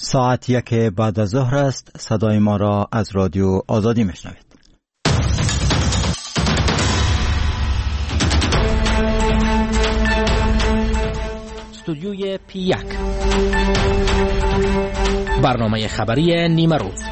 ساعت 1 بعد از ظهر است. صدای ما را از رادیو آزادی میشنوید. استودیوی P1 برنامه خبری نیمه روز.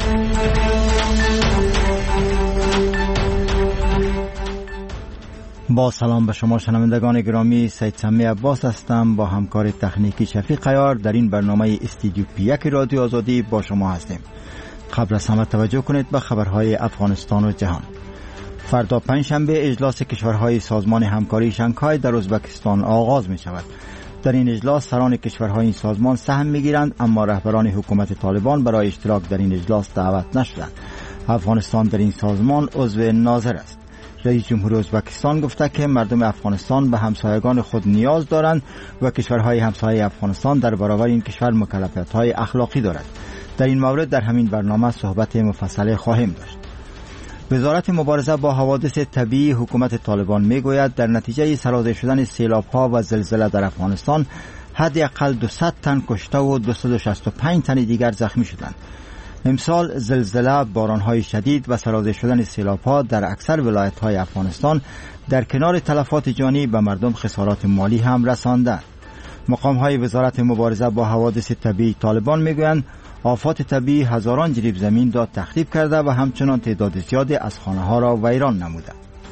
با سلام به شما شنوندگان گرامی، سید سمی عباس هستم. با همکار تکنیکی شفیق عیار در این برنامه استودیو P1 رادیو آزادی با شما هستیم. قبل از همه توجه کنید به خبرهای افغانستان و جهان. فردا پنجشنبه اجلاس کشورهای سازمان همکاری شانگهای در ازبکستان آغاز می شود. در این اجلاس سران کشورهای این سازمان سهم میگیرند، اما رهبران حکومت طالبان برای اشتراک در این اجلاس دعوت نشدند. افغانستان در این سازمان عضو ناظر است. رئیس جمهور ازبکستان گفته که مردم افغانستان به همسایگان خود نیاز دارند و کشورهای همسایه افغانستان در برابر این کشور مکلفیت‌های اخلاقی دارد. در این مورد در همین برنامه صحبت مفصل خواهیم داشت. وزارت مبارزه با حوادث طبیعی حکومت طالبان میگوید در نتیجه سرازیر شدن سیلاب‌ها و زلزله در افغانستان حداقل 200 تن کشته و 265 تن دیگر زخمی شدند. امسال زلزله، باران‌های شدید و سرازیر شدن سیلاب‌ها در اکثر ولایت‌های افغانستان در کنار تلفات جانی به مردم خسارات مالی هم رساندند. مقام‌های وزارت مبارزه با حوادث طبیعی طالبان میگویند آفات طبیعی هزاران جریب زمین را تخریب کرده و همچنان تعداد زیادی از خانه‌ها را ویران نموده.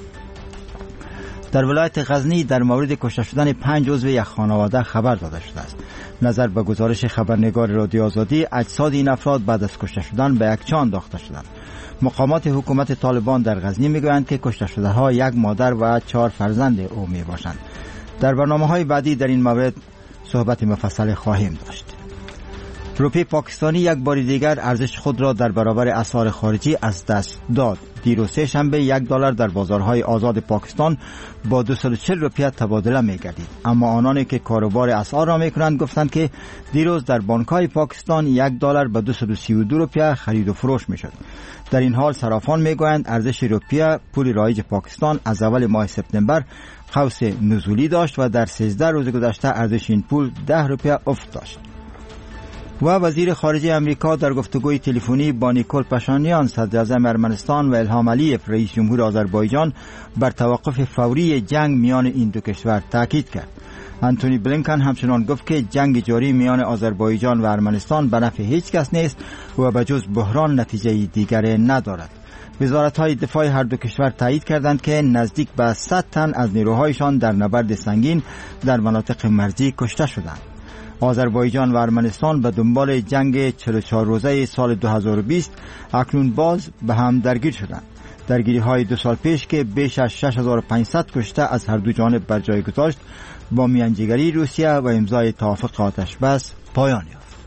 در ولایت غزنی در مورد کشته شدن 5 عضو یک خانواده خبر داده شده است. نظر به گزارش خبرنگار رادیو آزادی، اجساد این افراد بعد از کشته شدن به یک چاه انداخته شدند. مقامات حکومت طالبان در غزنی میگویند که کشته شده ها یک مادر و 4 فرزند او می باشند. در برنامه‌های بعدی در این مورد صحبت مفصل خواهیم داشت. روپیه پاکستانی یک بار دیگر ارزش خود را در برابر اسعار خارجی از دست داد. دیروز سه شنبه $1 در بازارهای آزاد پاکستان با 240 روپیه تبادله می گردید. اما آنانی که کاروبار اسعار را می کنند گفتند که دیروز در بانک‌های پاکستان $1 به 232 روپیه خرید و فروش می شد. در این حال صرافان می گویند ارزش روپیه پول رایج پاکستان از اول ماه سپتامبر قوس نزولی داشت و در 13 روز گذشته ارزش این پول 10 روپیه افت داشت. و وزیر خارجه امریکا در گفتگوی تلفنی با نیکول پاشینیان صدر اعظم ارمنستان و الهام علیف رئیس جمهور آذربایجان بر توقف فوری جنگ میان این دو کشور تاکید کرد. انتونی بلینکن همچنان گفت که جنگ جاری میان آذربایجان و ارمنستان به نفع هیچ کس نیست و به جز بحران نتیجه دیگری ندارد. وزارت‌های دفاع هر دو کشور تایید کردند که نزدیک به 100 تن از نیروهایشان در نبرد سنگین در مناطق مرزی کشته شدند. آذربایجان و ارمنستان به دنبال جنگ 44 روزه سال 2020 اکنون باز به هم درگیر شدند. درگیری‌های 2 سال پیش که بیش از 6500 کشته از هر دو جانب بر جای گذاشت با میانجیگری روسیه و امضای توافق آتش بس پایان یافت.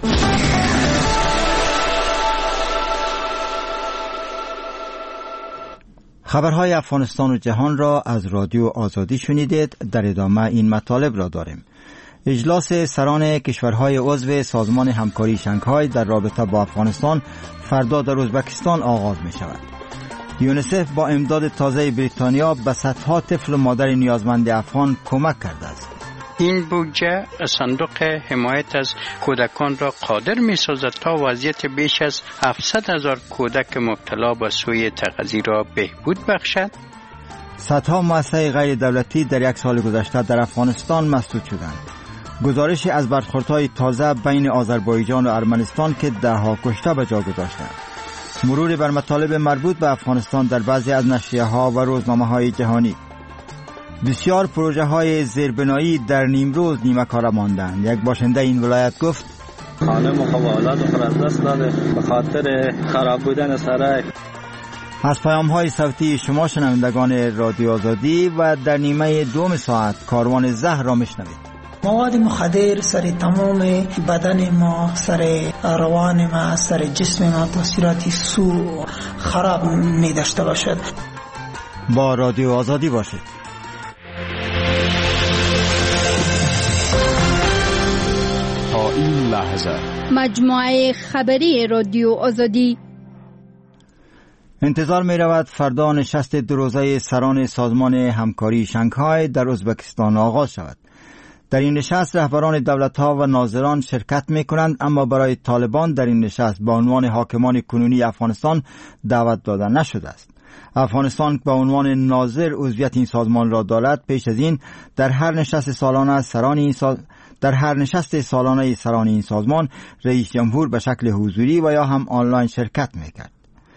خبرهای افغانستان و جهان را از رادیو آزادی شنیدید. در ادامه این مطالب را داریم. اجلاس سران کشورهای عضو سازمان همکاری شانگهای در رابطه با افغانستان فردا در ازبکستان آغاز می شود. یونیسف با امداد تازه بریتانیا به صدها طفل و مادر نیازمند افغان کمک کرده است. این بودجه صندوق حمایت از کودکان را قادر می سازد تا وضعیت بیش از 700,000 کودک مبتلا به سوء تغذیه را بهبود بخشد. صدها مؤسسه غیر دولتی در یک سال گذشته در افغانستان مسدود شدند. گزارشی از برخوردهای تازه بین آذربایجان و ارمنستان که 10 کشته به جا گذاشتند. مرور بر مطالب مربوط به افغانستان در بعضی از نشریه‌ها و روزنامه‌های جهانی. بسیار پروژه‌های زیربنایی در نیمروز نیمه کاره ماندند. یک باشنده این ولایت گفت خانه مخابرات خود از دست داده به خاطر خراب بودن سرای. از پیام‌های صوتی شما شنوندگان رادیو آزادی و در نیمه دوم ساعت کاروان زهر را میشنوید. مواد مخدر سر تمام بدن ما، سر روان ما، سر جسم ما تاثیراتی سو خراب می داشته باشد. با رادیو آزادی باشید. تا این لحظه مجموعه خبری رادیو آزادی. انتظار می رود فردا نشست 2 روزه سران سازمان همکاری شانگهای در ازبکستان آغاز شود. در این نشست رهبران دولت‌ها و ناظران شرکت می‌کنند، اما برای طالبان در این نشست به عنوان حاکمان کنونی افغانستان دعوت داده نشده است. افغانستان به عنوان ناظر عضویت این سازمان را دارد. پیش از این در هر نشست سالانه سران این سازمان رئیس جمهور به شکل حضوری و یا هم آنلاین شرکت می‌کرد.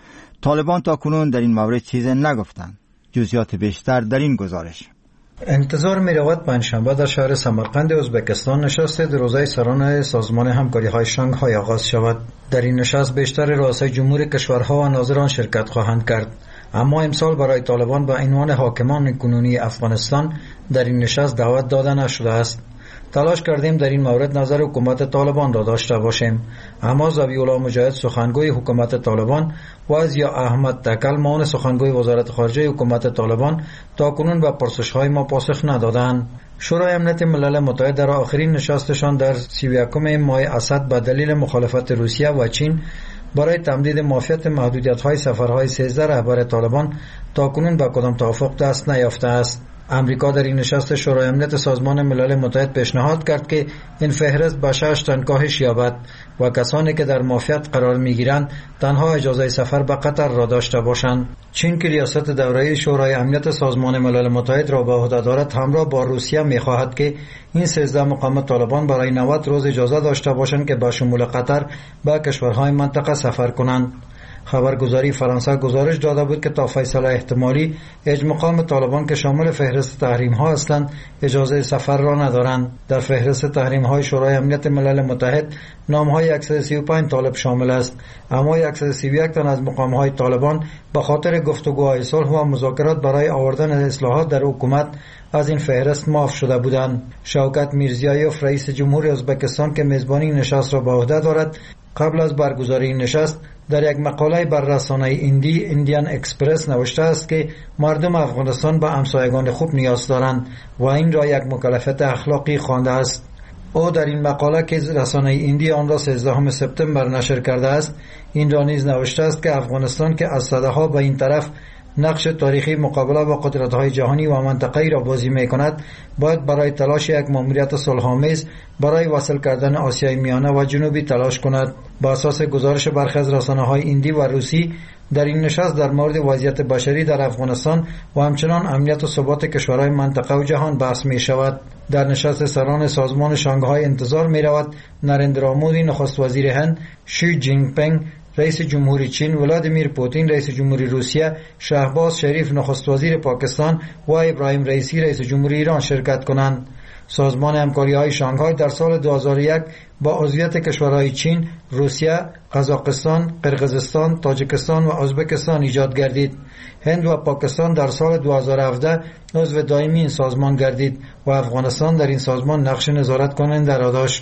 طالبان تا کنون در این مورد چیزی نگفتند. جزئیات بیشتر در این گزارش. انتظار می رود پنجشنبه در شهر سمرقند ازبکستان نشست روزه سران سازمان همکاری های شانگهای آغاز شود. در این نشست بیشتر رؤسای جمهور کشورها و ناظران شرکت خواهند کرد. اما امسال برای طالبان به عنوان حاکمان کنونی افغانستان در این نشست دعوت داده نشده است. تلاش کردیم در این مورد نظر حکومت طالبان را داشته باشیم، اما ذبیح الله مجاهد سخنگوی حکومت طالبان و ضیا احمد تکل معاون سخنگوی وزارت خارجه حکومت طالبان تاکنون به پرسش‌های ما پاسخ ندادند. شورای امنیت ملل متحد در آخرین نشستشان در 31 ماه اسد به دلیل مخالفت روسیه و چین برای تمدید معافیت محدودیت‌های سفرهای 13 رهبر طالبان تاکنون به کدام توافق دست نیافته است. امریکا در این نشست شورای امنیت سازمان ملل متحد پیشنهاد کرد که این فهرست به 6 تن کاهش یابد و کسانی که در معافیت قرار می‌گیرند تنها اجازه سفر به قطر را داشته باشند. چین که ریاست دوره‌ای شورای امنیت سازمان ملل متحد را به عهده دارد همراه با روسیه می‌خواهد که این 13 مقام طالبان برای 90 روز اجازه داشته باشند که به شمول قطر به کشورهای منطقه سفر کنند. خبرگزاری فرانسه گزارش داده بود که تا فیصله احتمالی مقام طالبان که شامل فهرست تحریم ها هستند اجازه سفر را ندارند. در فهرست تحریم های شورای امنیت ملل متحد نام های 135 طالب شامل است، اما 131 تن از مقام های طالبان به خاطر گفتگوهای صلح و مذاکرات برای آوردن اصلاحات در حکومت از این فهرست معاف شده بودند. شوکت میرزیایوف رئیس جمهور ازبکستان که میزبانی نشست را به عهده دارد قبل از برگزاری این نشست در یک مقاله بر رسانه ایندیان اکسپرس نوشته است که مردم افغانستان به همسایگان خوب نیاز دارند و این را یک مکلفیت اخلاقی خوانده است. او در این مقاله که رسانه ایندی آن را 13 سپتامبر نشر کرده است این را نیز نوشته است که افغانستان که از صدها به این طرف نقش تاریخی مقابله با قدرت‌های جهانی و منطقه‌ای را بازی می‌کند باید برای تلاش یک مأموریت صلح‌آمیز برای وصل کردن آسیای میانه و جنوبی تلاش کند. با اساس گزارش برخی از رسانه‌های ایندی و روسی در این نشست در مورد وضعیت بشری در افغانستان و همچنان امنیت و ثبات کشورهای منطقه و جهان بحث می‌شود. در نشست سران سازمان شانگهای انتظار می‌رود نریندرا مودی نخست وزیر هند، شی جین پینگ رئیس جمهوری چین، ولادیمیر پوتین رئیس جمهوری روسیه، شهباز شریف نخست وزیر پاکستان و ابراهیم رئیسی رئیس جمهوری ایران شرکت کنند. سازمان همکاری‌های شانگهای در سال 2001 با عضویت کشورهای چین، روسیه، قزاقستان، قرقیزستان، تاجیکستان و ازبکستان ایجاد گردید. هند و پاکستان در سال 2017 عضو دائمی این سازمان گردید و افغانستان در این سازمان نقش نظارت کننده را داشت.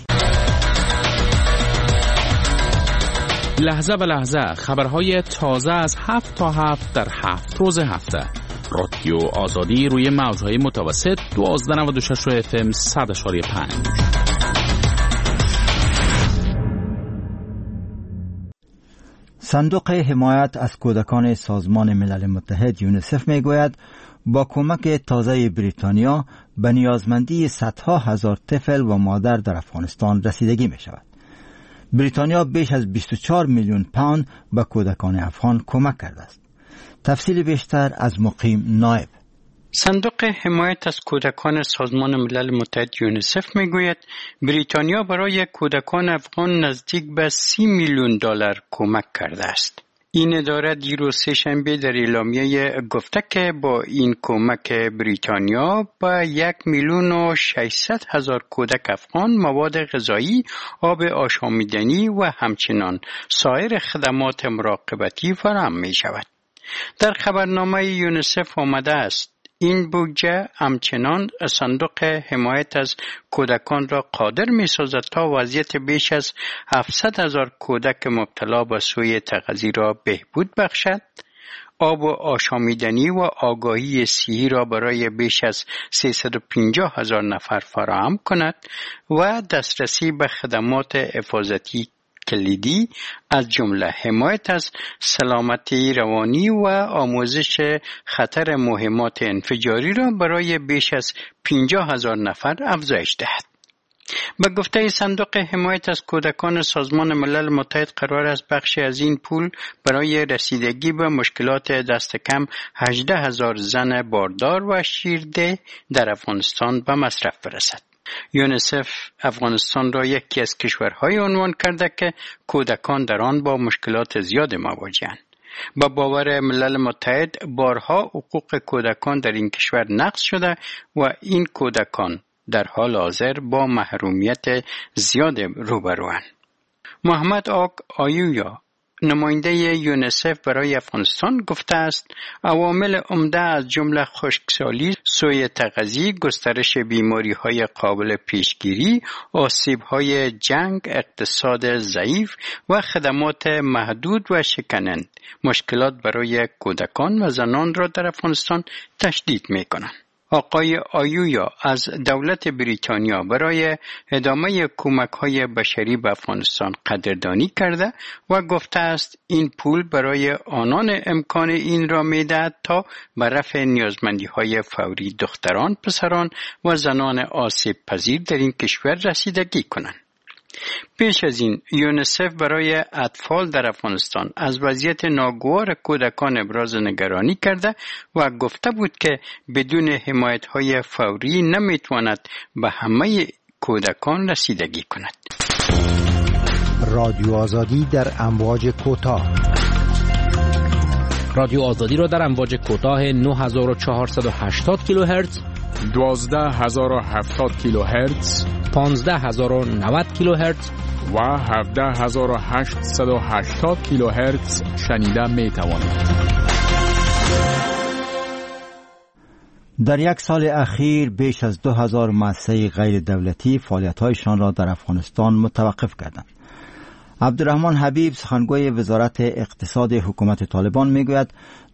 لحظه به لحظه خبرهای تازه از 7 تا 7 در 7 روز هفته. رادیو آزادی روی موجهای متوسط 1296 FM 100.5. صندوق حمایت از کودکان سازمان ملل متحد یونیسف میگوید با کمک تازه بریتانیا به نیازمندی صدها هزار طفل و مادر در افغانستان رسیدگی می شود. بریتانیا بیش از 24 میلیون پوند به کودکان افغان کمک کرده است. تفصیل بیشتر از مقیم نایب. صندوق حمایت از کودکان سازمان ملل متحد یونیسف میگوید بریتانیا برای کودکان افغان نزدیک به 30 میلیون دلار کمک کرده است. این اداره دیروز سه‌شنبه در اعلامیه گفته که با این کمک بریتانیا به 1,600,000 کودک افغان مواد غذایی، آب آشامیدنی و همچنان سایر خدمات مراقبتی فراهم می شود. در خبرنامه یونیسف آمده است این بودجه همچنان صندوق حمایت از کودکان را قادر می سازد تا وضعیت بیش از 700,000 کودک مبتلا به سوء تغذیه را بهبود بخشد، آب و آشامیدنی و آگاهی صحی را برای بیش از 350,000 نفر فراهم کند و دسترسی به خدمات حفاظتی کلیدی از جمله حمایت از سلامتی روانی و آموزش خطر مهمات انفجاری را برای بیش از 50,000 نفر افزایش دهد. به گفته صندوق حمایت از کودکان سازمان ملل متحد قرار است بخشی از این پول برای رسیدگی به مشکلات دست کم 18,000 زن باردار و شیرده در افغانستان به مصرف برسد. یونیسف افغانستان را یکی از کشورهای عنوان کرده که کودکان در آن با مشکلات زیاد مواجه‌اند. با باور ملل متحد بارها حقوق کودکان در این کشور نقض شده و این کودکان در حال حاضر با محرومیت زیاد روبروند. محمد آیویا نماینده یونیسف برای افغانستان گفته است عوامل عمده از جمله خشکسالی، سوء تغذیه، گسترش بیماری‌های قابل پیشگیری، آسیب‌های جنگ، اقتصاد ضعیف و خدمات محدود و شکننده مشکلات برای کودکان و زنان را در افغانستان تشدید می‌کنند. آقای آیویا از دولت بریتانیا برای ادامه کمک‌های بشری به افغانستان قدردانی کرده و گفته است این پول برای آنان امکان این را می‌دهد تا به رفع نیازمندی‌های فوری دختران، پسران و زنان آسیب پذیر در این کشور رسیدگی کنند. پیش از این یونیسف برای اطفال در افغانستان از وضعیت ناگوار کودکان ابراز نگرانی کرده و گفته بود که بدون حمایت‌های فوری نمیتواند به همه کودکان رسیدگی کند. رادیو آزادی در امواج کوتاه. رادیو آزادی را در امواج کوتاه 9480 کیلوهرتز، 12070 کیلوهرتز، 15090 کیلوهرتز و 17880 کیلوهرتز شنیده می توانید. در یک سال اخیر بیش از 2000 مؤسسه غیر دولتی فعالیت‌هایشان را در افغانستان متوقف کردند. عبدالرحمن حبیب سخنگوی وزارت اقتصاد حکومت طالبان میگوید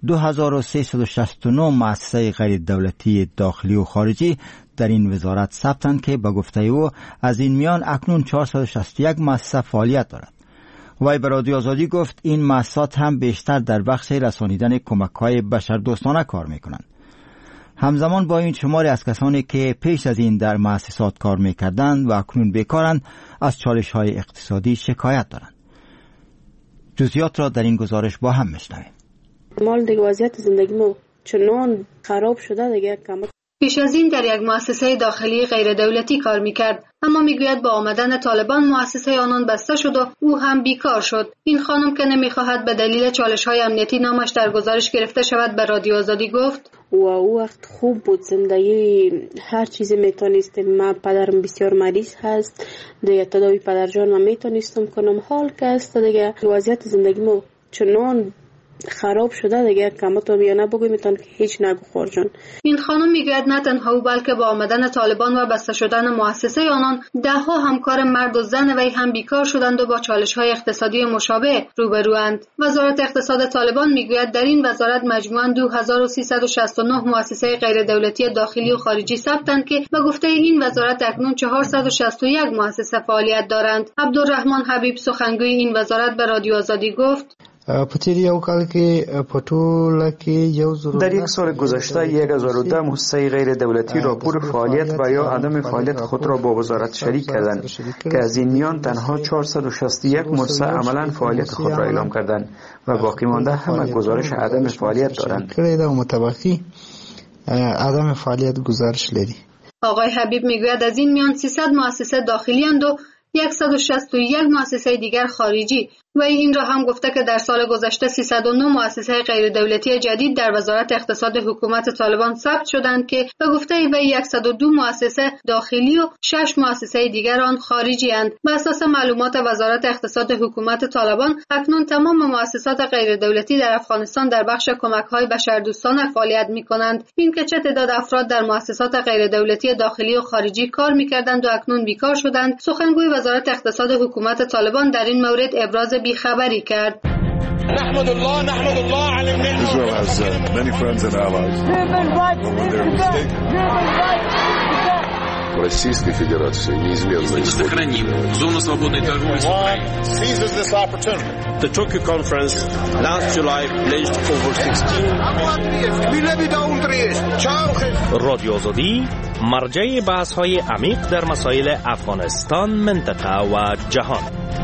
2369 مؤسسه غیر دولتی داخلی و خارجی در این وزارت ثبتند که به گفته او از این میان اکنون 461 مؤسسه فعالیت دارد. وی به رادیو آزادی گفت این مؤسسات هم بیشتر در بخش رسانیدن کمک‌های بشردوستانه کار میکنند. همزمان با این شماری از کسانی که پیش از این در مؤسسات کار میکردند و اکنون بیکارند از چالش‌های اقتصادی شکایت دارند. جزئیات را در این گزارش با هم میشنویم. مال دیگه وضعیت زندگیمو چنان خراب شده دیگه پیش از این در یک مؤسسه داخلی غیر دولتی کار میکرد، اما میگوید با آمدن طالبان مؤسسه آنان بسته شد و او هم بیکار شد. این خانم که نمیخواهد به دلیل چالش‌های امنیتی نامش در گزارش گرفته شود به رادیو آزادی گفت و او وقت خوب بود، زندگی هر چیزی میتونستم. من پدرم بسیار مریض هست دیگه، تداوی پدرجان من میتونستم کنم. حال که است دیگه وضعیت زندگیمو چنان خراب شده دیگه کمتو بیانه بگوی میتون که هیچ نگو خورجان. این خانم میگوید نه تنها او بلکه با آمدن طالبان و بسته شدن مؤسسه آنان دهها همکار مرد و زن وی هم بیکار شدند و با چالش‌های اقتصادی مشابه روبروند. وزارت اقتصاد طالبان میگوید در این وزارت مجموعاً 2369 مؤسسه غیر دولتی داخلی و خارجی ثبتند که به گفته این وزارت اکنون 461 مؤسسه فعالیت دارند. عبدالرحمن حبیب سخنگوی این وزارت به رادیو آزادی گفت در یک سال گذشته 1002 مؤسسه غیر دولتی راپور فعالیت و یا عدم فعالیت خود را با وزارت شریک کردند که از این میان تنها 461 مؤسسه عملا فعالیت خود را اعلام کردند و باقی مانده همه گزارش عدم فعالیت دارند. عدم فعالیت گزارش لري. آقای حبیب میگوید از این میان 300 مؤسسه داخلی اند و 161 مؤسسه دیگر خارجی و این را هم گفته که در سال گذشته 309 مؤسسه غیر دولتی جدید در وزارت اقتصاد حکومت طالبان ثبت شدند که به گفته وی 102 مؤسسه داخلی و 6 مؤسسه دیگر آن خارجی اند. بر اساس معلومات وزارت اقتصاد حکومت طالبان اکنون تمام مؤسسات غیر دولتی در افغانستان در بخش کمک‌های بشردوستانه فعالیت می‌کنند. این که چه تعداد افراد در مؤسسات غیر دولتی داخلی و خارجی کار می‌کردند و اکنون بیکار شدند، سخنگوی وزارت اقتصاد حکومت طالبان در این مورد ابراز بیخبری کرد. نحمد الله على النعمة. Israel has many friends and allies. в Российской Федерации неизменно сохраним зону свободной торговли с Украиной. The Tokyo Conference last July pledged over 16 رادیو آزادی مرجع بحث‌های عمیق در مسائل افغانستان، منطقه و جهان.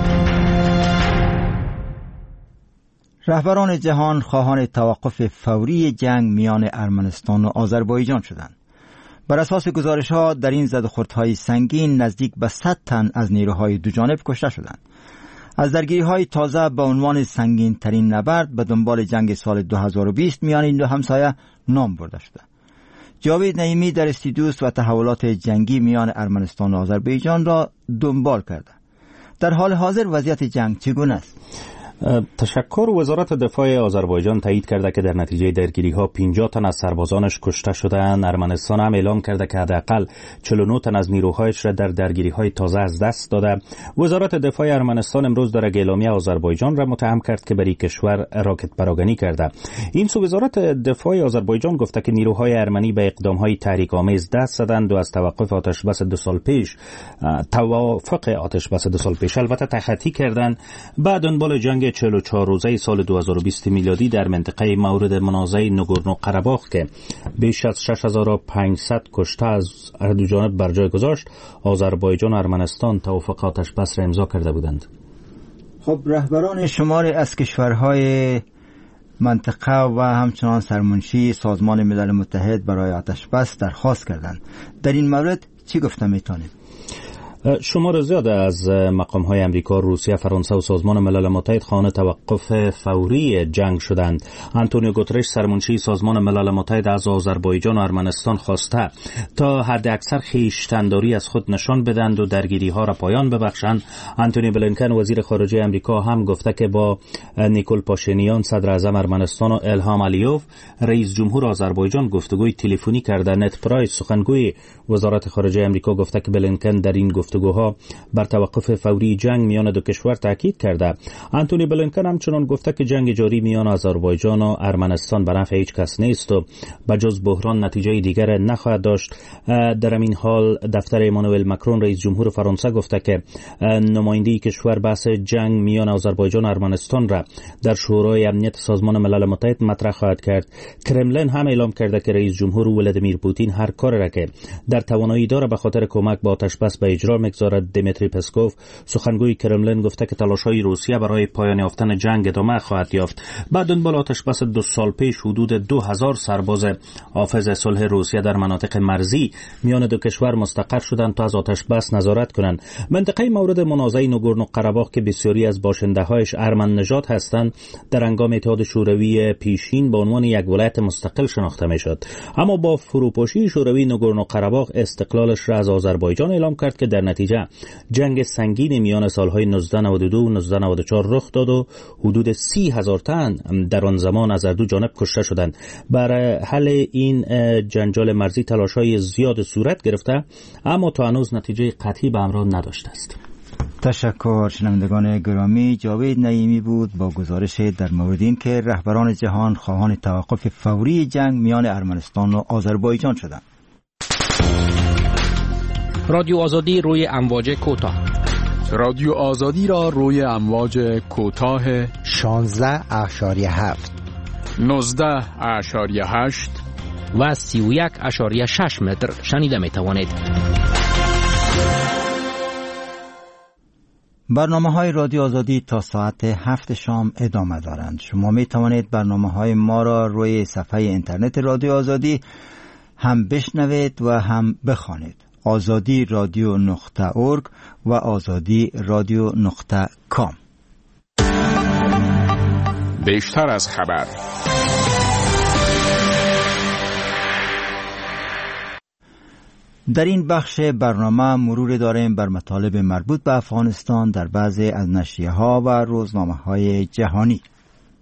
رهبران جهان خواهان توقف فوری جنگ میان ارمنستان و آذربایجان شدند. بر اساس گزارش‌ها در این زدوخوردهای سنگین نزدیک به 100 تن از نیروهای دو جانب کشته شدند. از درگیری‌های تازه به عنوان سنگین ترین نبرد به دنبال جنگ سال 2020 میان این دو همسایه نام برده شده. جاوید نعیمی در استودیوست و تحولات جنگی میان ارمنستان و آذربایجان را دنبال کرده. در حال حاضر وضعیت جنگ چگونه است؟ تشکر. وزارت دفاع آذربایجان تایید کرده که در نتیجه درگیری‌ها 50 تن از سربازانش کشته شدند. ارمنستان هم اعلام کرده که حداقل 49 تن از نیروهایش را در درگیری‌های تازه از دست داده. وزارت دفاع ارمنستان امروز در اعلامیه آذربایجان را متهم کرد که بر کشور راکت پراگنی کرده. این سو وزارت دفاع آذربایجان گفته که نیروهای ارمنی به اقدام‌های تحریک‌آمیز دست زدند و از توقف آتش‌بس 2 سال پیش البته تخطی کردند. بعد دنبال جنگ 44 روزه سال 2020 میلادی در منطقه مورد منازعه نگورنو قره‌باغ که بیش از 6500 کشته از دو جانب بر جای گذاشت، آذربایجان و ارمنستان توافق آتش‌بس را امضا کرده بودند. خب رهبران شماری از کشورهای منطقه و همچنان سرمنشی سازمان ملل متحد برای آتش‌بس درخواست کردند. در این مورد چی گفته میتونید؟ شمار زیاد از مقام‌های امریکا، روسیه، فرانسه و سازمان ملل متحد خواهان توقف فوری جنگ شدند. آنتونیو گوترش سرمنشی سازمان ملل متحد از آذربایجان و ارمنستان خواسته تا حداکثر خویشتن‌داری از خود نشان بدهند و درگیری‌ها را پایان ببخشند. آنتونی بلینکن وزیر خارجه امریکا هم گفته که با نیکول پاشینیان صدر اعظم ارمنستان و الهام علیوف رئیس جمهور آذربایجان گفتگوی تلفنی کرده. نت پرایس سخنگوی وزارت خارجه امریکا گفته که بلینکن در این گفتگوها بر توقف فوری جنگ میان دو کشور تاکید کرده. آنتونی بلینکن همچنان گفته که جنگ جاری میان آذربایجان و ارمنستان به نفع هیچ کس نیست و بجز بحران نتیجه دیگر نخواهد داشت. در این حال دفتر ایمانوئل مکرون رئیس جمهور فرانسه گفته که نمایندگی کشور بحث جنگ میان آذربایجان و ارمنستان را در شورای امنیت سازمان ملل متحد مطرح خواهد کرد. کرملین هم اعلام کرده که رئیس جمهور ولادیمیر پوتین هر کاری را که در توانایی داره به خاطر کمک به آتش‌بس به اجرا می‌گذارد. دیمیتری پسکوف سخنگوی کرملین گفته که تلاش‌های روسیه برای پایان یافتن جنگ ادامه خواهد یافت. بعد دنبال آتش‌بس 2 سال پیش حدود 2000 سرباز حافظ صلح روسیه در مناطق مرزی میان دو کشور مستقر شدند تا از آتش‌بس نظارت کنند. منطقه مورد منازعه نگورنو قره‌باغ که بسیاری از باشنده‌هایش ارمن نژاد هستند در هنگام اتحاد شوروی پیشین به عنوان یک ولایت مستقل شناخته می‌شد، اما با فروپاشی شوروی نگورنو قره‌باغ استقلالش را از آذربایجان اعلام کرد که در نتیجه جنگ سنگین میان سالهای 1992 و 1994 رخ داد و حدود 30,000 تن در آن زمان از دو جانب کشته شدند. برای حل این جنجال مرزی تلاش‌های زیاد صورت گرفته اما تا هنوز نتیجه قطعی به همراه نداشته است. تشکر. شنوندگان گرامی، جاوید نعیمی بود با گزارش در مورد این که رهبران جهان خواهان توقف فوری جنگ میان ارمنستان و آذربایجان شدند. رادیو آزادی روی امواج کوتاه. رادیو آزادی را روی امواج کوتاه 16.7 19.8 و 31.6 متر شنیده می توانید. برنامه‌های رادیو آزادی تا ساعت 7 شام ادامه دارند. شما می توانید برنامه‌های ما را روی صفحه اینترنت رادیو آزادی هم بشنوید و هم بخوانید. azadiradio.org و azadiradio.com. بیشتر از خبر. در این بخش برنامه مرور داریم بر مطالب مربوط به افغانستان در بعضی از نشریه‌ها و روزنامه‌های جهانی.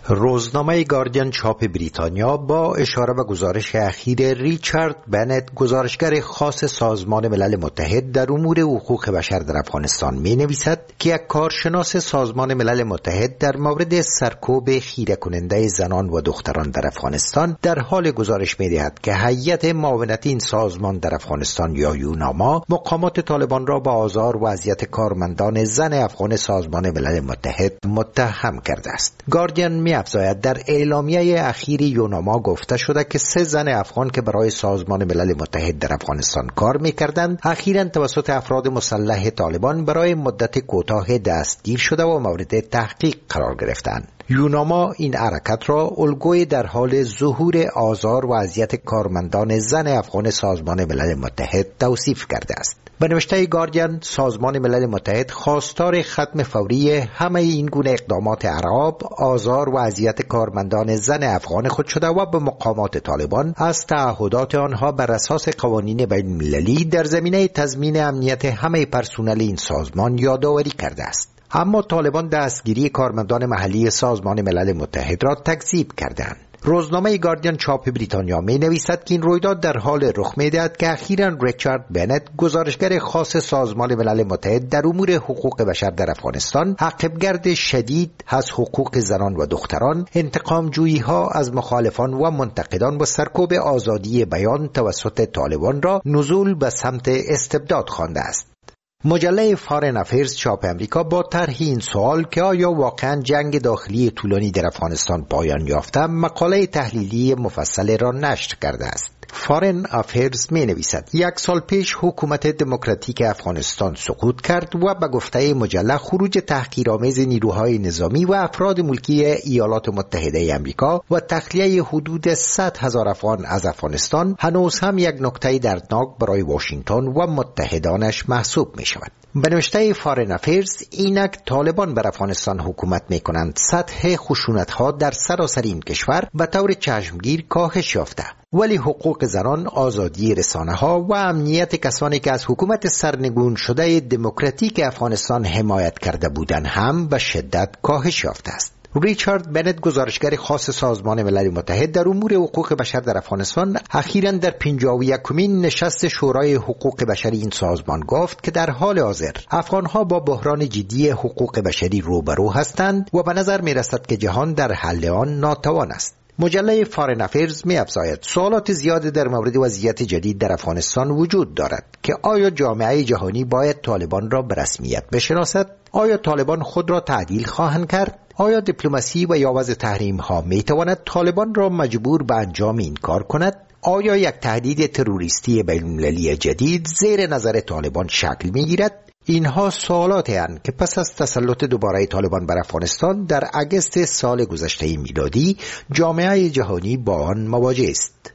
روزنامه گاردین چاپ بریتانیا با اشاره به گزارش اخیر ریچارد بنت، گزارشگر خاص سازمان ملل متحد در امور حقوق بشر در افغانستان می نویسد که یک کارشناس سازمان ملل متحد در مورد سرکوب خیره کننده زنان و دختران در افغانستان در حال گزارش می دهد که هیئت معاونتی این سازمان در افغانستان یا یوناما مقامات طالبان را با آزار و اذیت کارمندان زن افغان سازمان ملل متحد متهم کرده است. گاردین می افزاید در اعلامیه اخیر یوناما گفته شده که 3 زن افغان که برای سازمان ملل متحد در افغانستان کار می‌کردند اخیراً توسط افراد مسلح طالبان برای مدت کوتاه دستگیر شده و مورد تحقیق قرار گرفتند. یوناما این حرکت را الگوی در حال ظهور آزار و اذیت کارمندان زن افغان سازمان ملل متحد توصیف کرده است. به نوشته گاردین، سازمان ملل متحد خواستار ختم فوری همه این گونه اقدامات ارهاب، آزار و اذیت کارمندان زن افغان خود شده و به مقامات طالبان از تعهدات آنها بر اساس قوانین بین المللی در زمینه تضمین امنیت همه پرسنل این سازمان یادآوری کرده است. اما طالبان دستگیری کارمندان محلی سازمان ملل متحد را تکذیب کردند. روزنامه گاردین چاپ بریتانیا می نویسد که این رویداد در حال رخ می دهد که اخیراً ریچارد بنت، گزارشگر خاص سازمان ملل متحد در امور حقوق بشر در افغانستان، عقبگرد شدید از حقوق زنان و دختران، انتقام جویی ها از مخالفان و منتقدان و سرکوب آزادی بیان توسط طالبان را نزول به سمت استبداد خوانده است. مجله فارن افیرز چاپ امریکا با طرح این سوال که آیا واقعا جنگ داخلی طولانی در افغانستان پایان یافته، مقاله تحلیلی مفصل را نشر کرده است. فارن افیرز می نویسد 1 سال پیش حکومت دموکراتیک افغانستان سقوط کرد و به گفته مجله خروج تحقیرآمیز نیروهای نظامی و افراد ملکی ایالات متحده امریکا و تخلیه حدود 100,000 افغان از افغانستان هنوز هم یک نکته دردناک برای واشنگتن و متحدانش محسوب می شود. به نوشته فارن افیرز، اینک طالبان بر افغانستان حکومت می کنند سطح خشونت ها در سراسر این کشور به طور چشمگیر کاهش یافته، ولی حقوق زنان، آزادی رسانه ها و امنیت کسانی که از حکومت سرنگون شده دموکراتیک افغانستان حمایت کرده بودند هم به شدت کاهش یافته است. ریچارد بنت، گزارشگر خاص سازمان ملل متحد در امور حقوق بشر در افغانستان، اخیراً در 51مین نشست شورای حقوق بشری این سازمان گفت که در حال حاضر افغانها با بحران جدی حقوق بشری روبرو هستند و به نظر می رسد که جهان در حل آن ناتوان است. مجله فارن افیرز می افزاید سوالات زیاد در مورد وضعیت جدید در افغانستان وجود دارد که آیا جامعه جهانی باید طالبان را به رسمیت بشناسد؟ آیا طالبان خود را تعدیل خواهند کرد؟ آیا دیپلماسی و یا وضع تحریم ها می تواند طالبان را مجبور به انجام این کار کند؟ آیا یک تهدید تروریستی بین‌المللی جدید زیر نظر طالبان شکل می گیرد؟ اینها سوالاتی هستند که پس از تسلط دوباره طالبان بر افغانستان در اگست سال گذشته میلادی جامعه جهانی با آن مواجه است.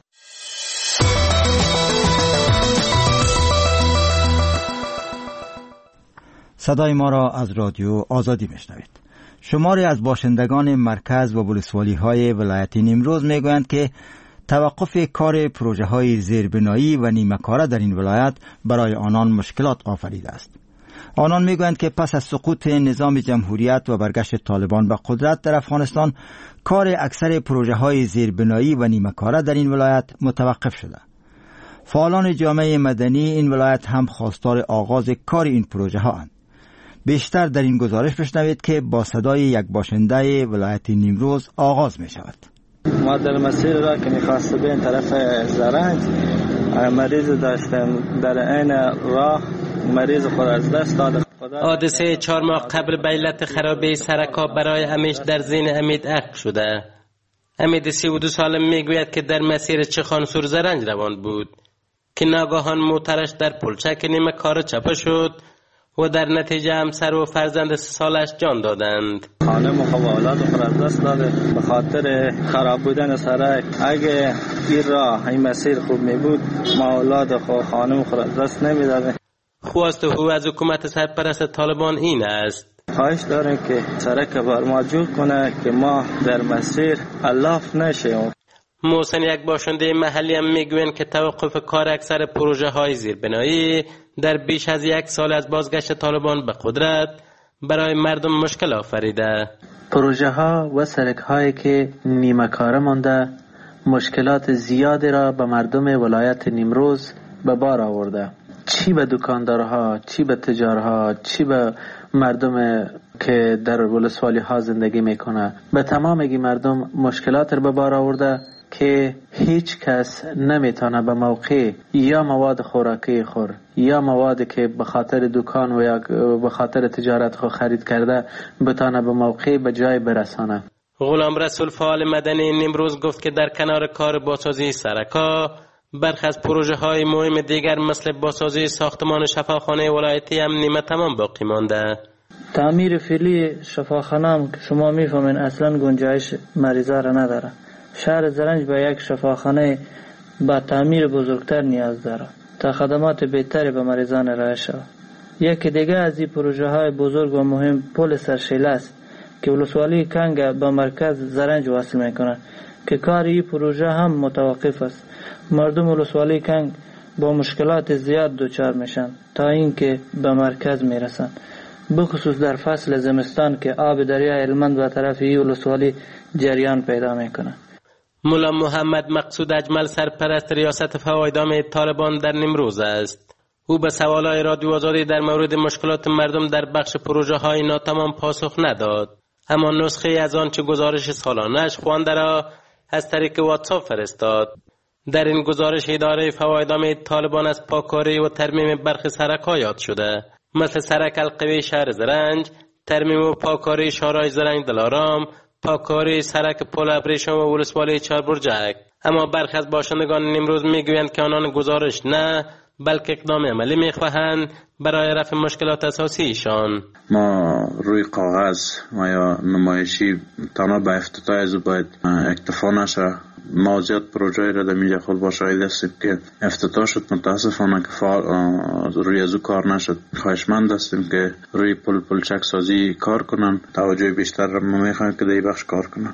صدای ما را از رادیو آزادی میشنوید. شماری از باشندگان مرکز و ولسوالی های ولایت نیمروز میگویند که توقف کار پروژه های زیربنایی و نیمه‌کاره در این ولایت برای آنان مشکلات آفریده است. آنان میگویند که پس از سقوط نظام جمهوریت و برگشت طالبان به قدرت در افغانستان، کار اکثر پروژه های زیربنایی و نیمه‌کاره در این ولایت متوقف شده. فعالان جامعه مدنی این ولایت هم خواستار آغاز کار این پروژه ها اند. بیشتر در این گزارش بشنوید که با صدای یک باشنده ولایت نیمروز آغاز می شود. ما در مسیر را که می‌خواست به این طرف زرنج مریض داشتم، در این راه مریض خود از دست داد. حادثه 4 ماه قبل به علت خرابی سرکاب برای امیش در ذهن امید عقب شده. امید 32 ساله میگوید که در مسیر چخانسور زرنج روان بود که ناگهان موترش در پلچک نیمه کار چپه شد و در نتیجه همسر و فرزند 3 سالش جان دادند. خانم و اولاد خود از دست داده به خاطر خراب بودن سرک. اگه این راه این مسیر خوب می بود ما اولاد خود خانم خود از دست نمی داده. خواست او از حکومت سرپرست طالبان این است: خواهش داریم که سرک بر ما جور کنه که ما در مسیر الاف نشیم. محسن، یک باشنده محلی، هم میگوین که توقف کار اکثر پروژه های زیربنایی در بیش از 1 سال از بازگشت طالبان به قدرت برای مردم مشکل آفریده. پروژه ها و سرک هایی که نیمه کاره مانده مشکلات زیادی را به مردم ولایت نیمروز به بار آورده، چی به دکاندارها، چی به تجارها، چی به مردم که در ولسوالی ها زندگی میکنه. به تمام مردم مشکلات را به بار آورده که هیچ کس نمیتونه به موقع یا مواد خوراکی خور یا موادی که به خاطر دکان و یا به خاطر تجارت خود خرید کرده بتونه به موقع به جای برسانه. غلام رسول فعال مدنی نیمروز گفت که در کنار کار بازسازی سرکا برخی از پروژه های مهم دیگر مثل بازسازی ساختمان شفاخانه ولایتی هم نیمه تمام باقی مانده. تعمیر فعلی شفاخانه هم که شما میفهمین اصلا گنجایش مریضا را نداره. شهر زرنج به یک شفاخانه با تعمیر بزرگتر نیاز داره تا خدمات بهتری به مریضان ارائه شود. یکی دیگه از این پروژه های بزرگ و مهم پل سرشیله است که ولسوالی کنگ به مرکز زرنج وصل میکنه که کار این پروژه هم متوقف است. مردم ولسوالی کنگ با مشکلات زیاد دچار میشن تا اینکه به مرکز میرسن، بخصوص در فصل زمستان که آب دریای هلمند به طرف این ولسوالی جریان پیدا میکنه. مولا محمد مقصود اجمل سرپرست ریاست فوایدام طالبان در نیمروز است. او به سوالای رادیو آزادی در مورد مشکلات مردم در بخش پروژه های ناتمام پاسخ نداد، اما نسخه از آنچه گزارش سالانه‌اش خوانده را از طریق واتساپ فرستاد. در این گزارش اداره فوایدام طالبان از پاکاری و ترمیم برخی سرک‌ها یاد شده، مثل سرک القوی شهر زرنج، ترمیم و پاکاری شارع زرنج دلارام، پاکاری سرک پل ابریشم و ولسوالی چهاربرجک. اما برخی از باشندگان نیمروز میگویند که آنان گزارش نه بلکه اقدام عملی میخواهند برای رفع مشکلات اساسی ایشان. ما روی کاغذ و یا نمایشی تنها به افتتاح از باید اکتفا نشه. ما زیاد پروژه را در میجا خود با شاهد هستیم که افتتاح شد، متاسفانه که روی ازو کار نشد. خواهشمند هستیم که روی پلچک سازی کار کنن، توجه بیشتر را ما میخوایم که در این بخش کار کنن.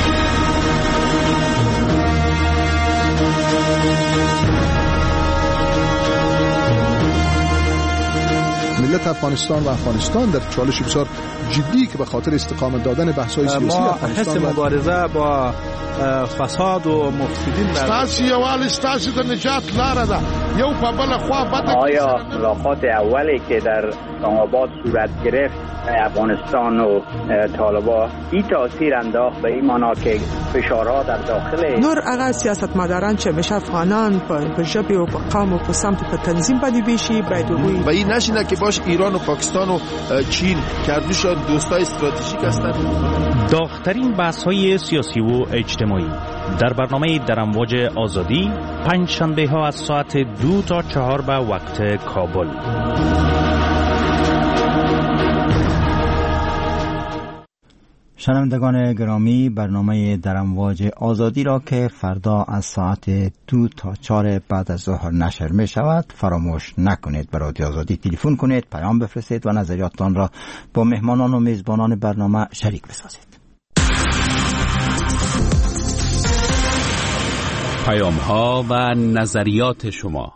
ملت افغانستان و افغانستان در چالش بسیار جدی که به خاطر استقامت دادن بحث‌های سیاسی افغانستان ما حس مبارزه با فساد و مفسدین ستاسو یوال ستاسو د نجات لاره ده. یو په بل خوا بده. آیا ملاقات اولی که در اسلام‌آباد صورت گرفت افغانستان و طالبان این تاثیر انداخت به این معنا که فشارها در داخل نور هغه سیاستمداران چې همیشه افغانان په ژبې او په قوم او په سمت په تنظیم باندې بیشي باید وګوري و این نشینه که باش ایران و پاکستان و چین کردوش دوستای استراتژیک هستند. داغ‌ترین بحث‌های سیاسی و اجتماعی در برنامه در امواج آزادی پنج شنبه ها از ساعت 2 تا 4 به وقت کابل. شنوندگان گرامی، برنامه در امواج آزادی را که فردا از ساعت 2 تا 4 بعد از ظهر نشر می شود فراموش نکنید. به رادیو آزادی تلفن کنید، پیام بفرستید و نظریاتتان را با مهمانان و میزبانان برنامه شریک بسازید. پیام ها و نظریات شما.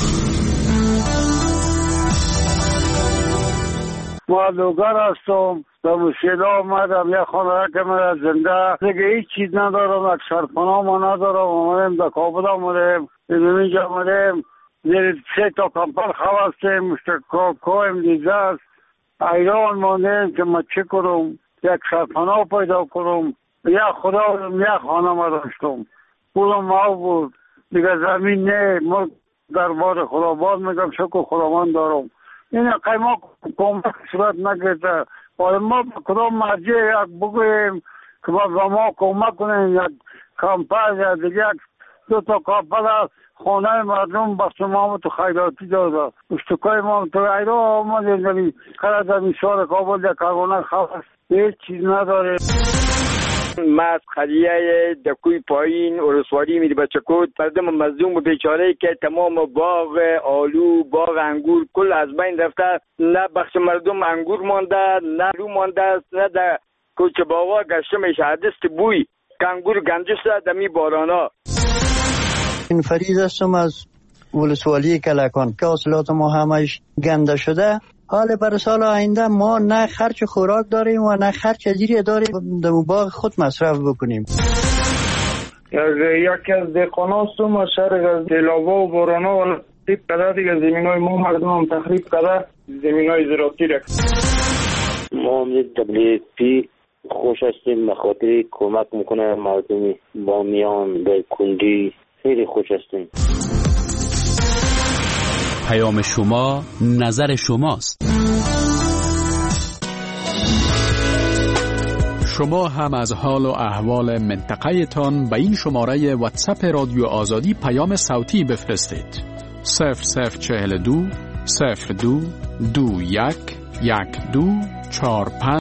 ما دوگر هستم، به مشکل آمدم، یک خانه که من زنده دیگه هیچ چیز ندارم، یک سرپناه ما ندارم. آمدیم در کابل آمدیم، اینجا آمدیم زیر 3 تا کمپل خوستیم، کویم دیزه است. ایران ماندیم که ما چه کنم، یک سرپناه پیدا کنم. یک خدا یک خانه ما داشتم، پولم ما بود دیگه، زمین نه، ملک در بار خداباد میگم شکر خداوند دارم. این قیمه کمک صورت نگرده. ما کدام مرجع یک بگویم که ما کمک کنیم، یک کمپل یا دیگه 2 تا کمپل است، خانه مردم بخش ما تو خیراتی داده، اشتکای ما تو ایران آمدیم، قرار در سال کابل یک کارگانه خواست، هیچ چیز نداره. ما از قضیه دکوی پایین ولسوالی میری بچکوت مردم مظلوم و بیچاره که تمام باغ آلو، باغ انگور کل از بین رفته، نه بخش مردم انگور مانده، نه آلو مانده، نه در کوچه باغا گشته میشه، دست بوی که انگور گنجه شده دمی بارانا. این فریض هستم از ولسوالی کلکان که حاصلات ما همش گنده شده. حال برای سال آینده ما نه خرچ خوراک داریم و نه خرچ اجیری داریم در باغ خود مصرف بکنیم. یکی از دهقانا هستم از شهر از دلاوا و بارانا و تخریب کرده دیگه زمینای ما مردم هم تخریب کرده زمینای زراعتی را. ما هم WFP خوش هستیم به خاطر کمک میکنه مردم بامیان در کندی خیلی خوش هستیم. پیام شما نظر شماست. شما هم از حال و احوال منطقه تان به این شماره واتساپ رادیو آزادی پیام صوتی بفرستید. 0042 02 21 12 45